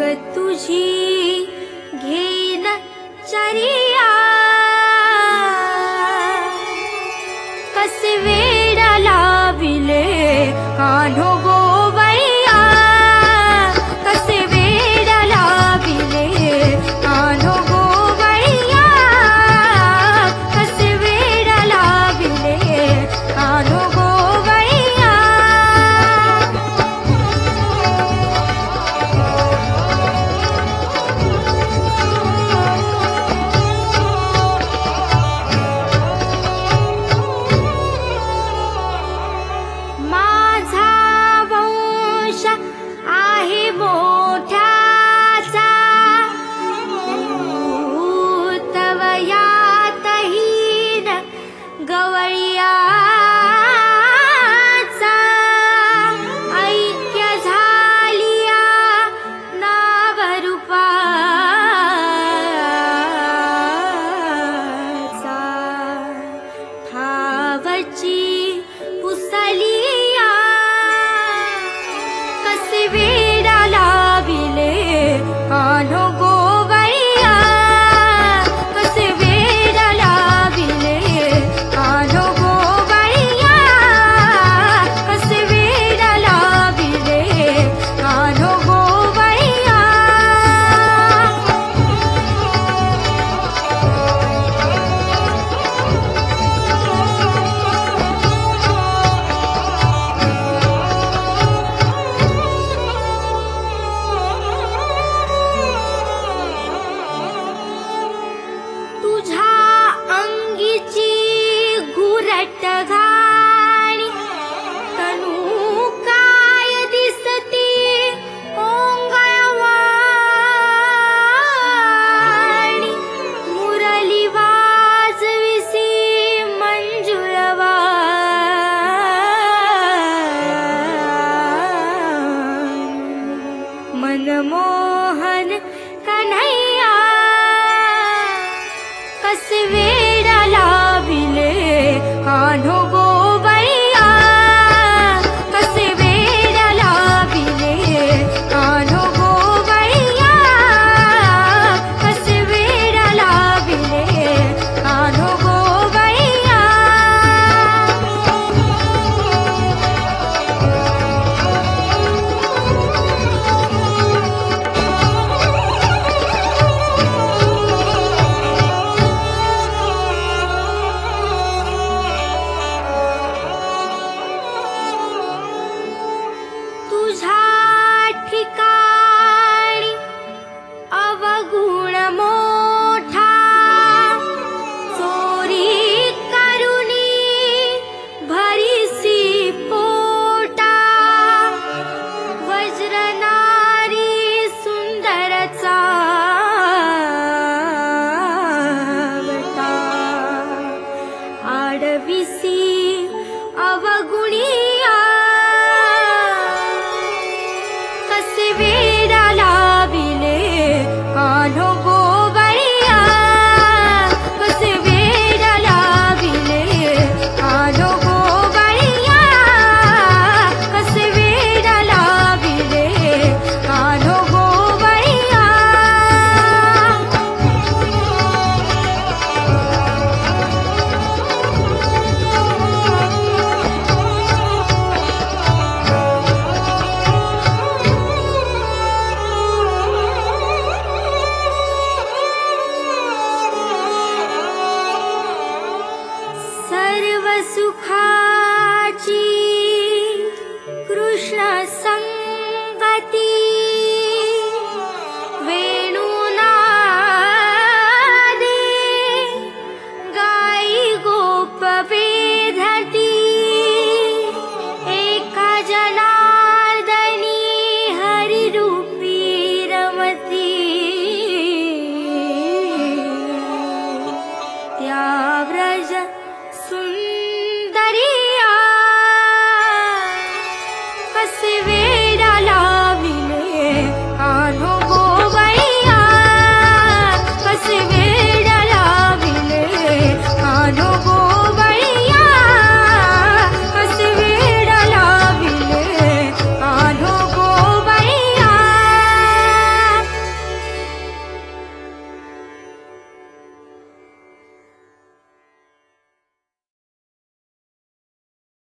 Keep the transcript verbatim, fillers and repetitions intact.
तुझी घेन चरिया कसे वेड लाविले कान्हो गोवैया कसे वेड लाविले कान्हो गोवैया कसे वेड लाविले कान्हो गोवैया माझा वंश आहे मोठ्याचा तवयातहीन गवळियाचा ऐक्य झालिया नावरूपाचा ठावची पुसलिया कसे वेड लाविले कान्हो गोवैया कसे वेड लाविले कान्हो गोवैया कसे वेड लाविले कान्हो गोवैया तुझ्या अंगीची घुरट घाणी तनू काय दिसती ओंगळवाणी मुरली वाजविसी मंजुळवाणी मनमोहन कन्हैया कसे वेड लाविले कान्हो गोवैया कसे वेड लाविले कान्हो गोवैया कसे वेड लाविले कान्हो गोवैया तुझ्या ठिकाणी अवगुण मोठा चोरी करुणी भरिसी पोटा वज्रनारी सुंदर चावटा आडविसी अवगुणिया कसे वेड लाविले कान्हो गोवैया कसे वेड लाविले कान्हो गोवैया कसे वेड लाविले कान्हो गोवैया सर्व सुखाची कृष्ण